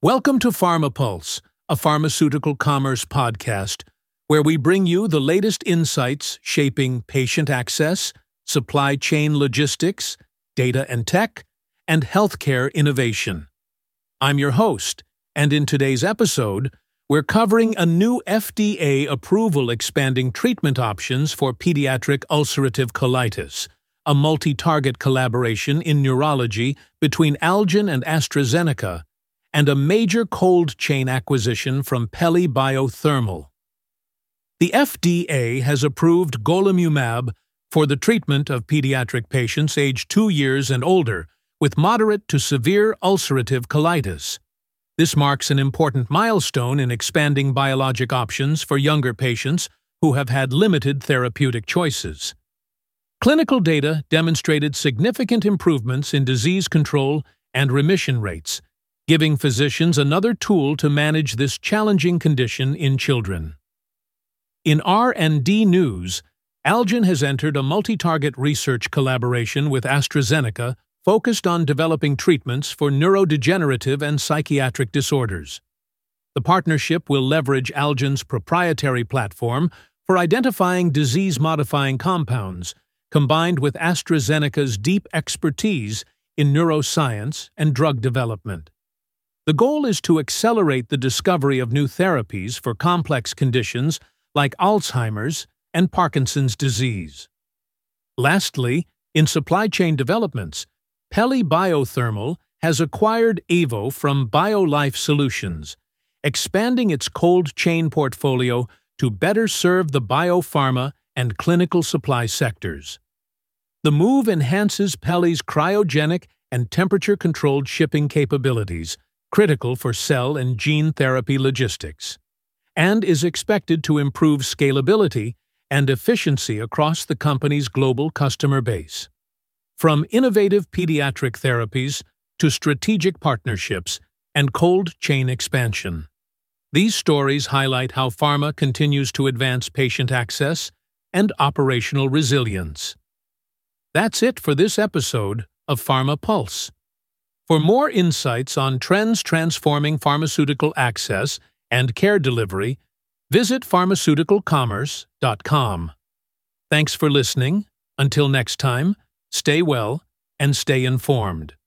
Welcome to PharmaPulse, a pharmaceutical commerce podcast, where we bring you the latest insights shaping patient access, supply chain logistics, data and tech, and healthcare innovation. I'm your host, and in today's episode, we're covering a new FDA approval expanding treatment options for pediatric ulcerative colitis, a multi-target collaboration in neurology between Algin and AstraZeneca, and a major cold chain acquisition from Peli Biothermal. The FDA has approved golimumab for the treatment of pediatric patients aged 2 years and older with moderate to severe ulcerative colitis. This marks an important milestone in expanding biologic options for younger patients who have had limited therapeutic choices. Clinical data demonstrated significant improvements in disease control and remission rates, giving physicians another tool to manage this challenging condition in children. In R&D news, Algin has entered a multi-target research collaboration with AstraZeneca focused on developing treatments for neurodegenerative and psychiatric disorders. The partnership will leverage Algin's proprietary platform for identifying disease-modifying compounds, combined with AstraZeneca's deep expertise in neuroscience and drug development. The goal is to accelerate the discovery of new therapies for complex conditions like Alzheimer's and Parkinson's disease. Lastly, in supply chain developments, Peli Biothermal has acquired Evo from BioLife Solutions, expanding its cold chain portfolio to better serve the biopharma and clinical supply sectors. The move enhances Peli's cryogenic and temperature-controlled shipping capabilities, critical for cell and gene therapy logistics, and is expected to improve scalability and efficiency across the company's global customer base. From innovative pediatric therapies to strategic partnerships and cold chain expansion, these stories highlight how pharma continues to advance patient access and operational resilience. That's it for this episode of PharmaPulse. For more insights on trends transforming pharmaceutical access and care delivery, visit pharmaceuticalcommerce.com. Thanks for listening. Until next time, stay well and stay informed.